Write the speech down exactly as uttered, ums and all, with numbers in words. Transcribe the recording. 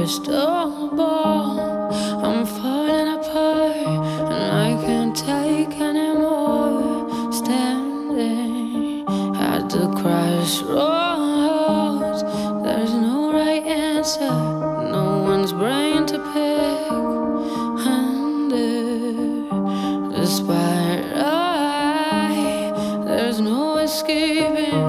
crystal ball. I'm falling apart and I can't take anymore. Standing at the crossroads, there's no right answer.